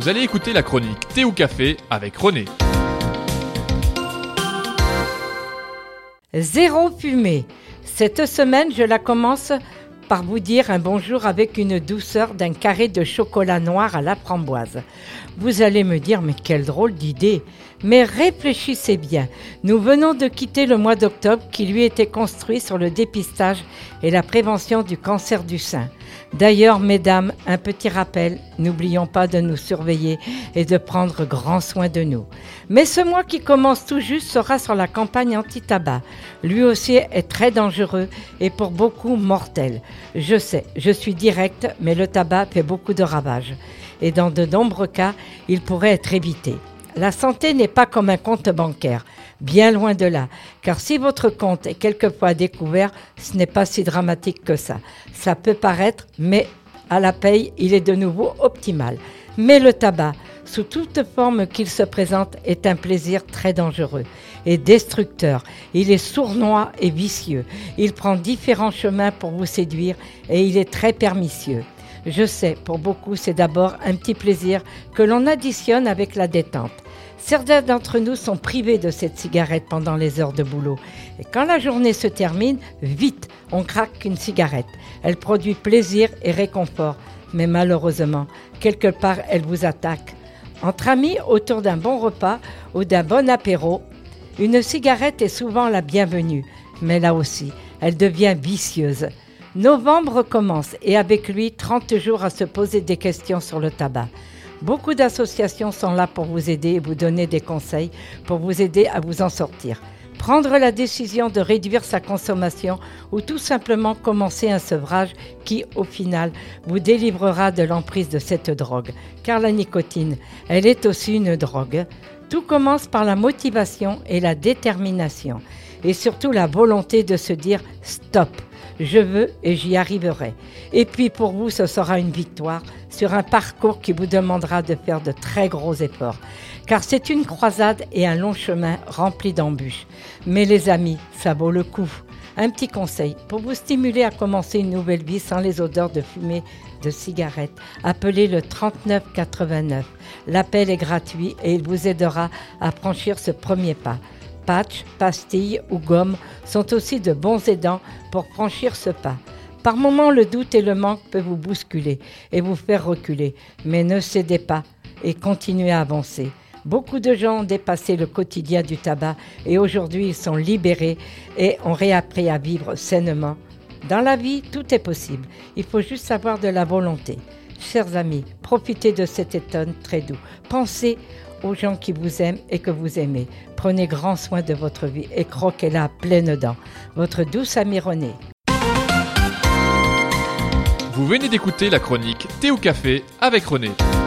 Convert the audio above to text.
Vous allez écouter la chronique Thé ou Café avec René. Zéro fumée. Cette semaine, je la commence par vous dire un bonjour avec une douceur d'un carré de chocolat noir à la framboise. Vous allez me dire, mais quelle drôle d'idée! Mais réfléchissez bien, nous venons de quitter le mois d'octobre qui lui était construit sur le dépistage et la prévention du cancer du sein. D'ailleurs, mesdames, un petit rappel, n'oublions pas de nous surveiller et de prendre grand soin de nous. Mais ce mois qui commence tout juste sera sur la campagne anti-tabac. Lui aussi est très dangereux et pour beaucoup mortel. Je sais, je suis directe, mais le tabac fait beaucoup de ravages. Et dans de nombreux cas, il pourrait être évité. La santé n'est pas comme un compte bancaire, bien loin de là, car si votre compte est quelquefois découvert, ce n'est pas si dramatique que ça. Ça peut paraître, mais à la paye, il est de nouveau optimal. Mais le tabac, sous toute forme qu'il se présente, est un plaisir très dangereux et destructeur. Il est sournois et vicieux. Il prend différents chemins pour vous séduire et il est très pernicieux. Je sais, pour beaucoup, c'est d'abord un petit plaisir que l'on additionne avec la détente. Certains d'entre nous sont privés de cette cigarette pendant les heures de boulot. Et quand la journée se termine, vite, on craque une cigarette. Elle produit plaisir et réconfort. Mais malheureusement, quelque part, elle vous attaque. Entre amis, autour d'un bon repas ou d'un bon apéro, une cigarette est souvent la bienvenue. Mais là aussi, elle devient vicieuse. Novembre commence et avec lui 30 jours à se poser des questions sur le tabac. Beaucoup d'associations sont là pour vous aider et vous donner des conseils pour vous aider à vous en sortir. Prendre la décision de réduire sa consommation ou tout simplement commencer un sevrage qui, au final, vous délivrera de l'emprise de cette drogue. Car la nicotine, elle est aussi une drogue. Tout commence par la motivation et la détermination. Et surtout la volonté de se dire « stop ». Je veux et j'y arriverai. Et puis pour vous, ce sera une victoire sur un parcours qui vous demandera de faire de très gros efforts. Car c'est une croisade et un long chemin rempli d'embûches. Mais les amis, ça vaut le coup. Un petit conseil pour vous stimuler à commencer une nouvelle vie sans les odeurs de fumée de cigarettes. Appelez le 3989. L'appel est gratuit et il vous aidera à franchir ce premier pas. Patch, pastilles ou gomme sont aussi de bons aidants pour franchir ce pas. Par moments, le doute et le manque peuvent vous bousculer et vous faire reculer. Mais ne cédez pas et continuez à avancer. Beaucoup de gens ont dépassé le quotidien du tabac et aujourd'hui ils sont libérés et ont réappris à vivre sainement. Dans la vie, tout est possible. Il faut juste avoir de la volonté. Chers amis, profitez de cet automne très doux. Pensez aux gens qui vous aiment et que vous aimez. Prenez grand soin de votre vie et croquez-la à pleines dents. Votre douce amie René. Vous venez d'écouter la chronique Thé ou Café avec René.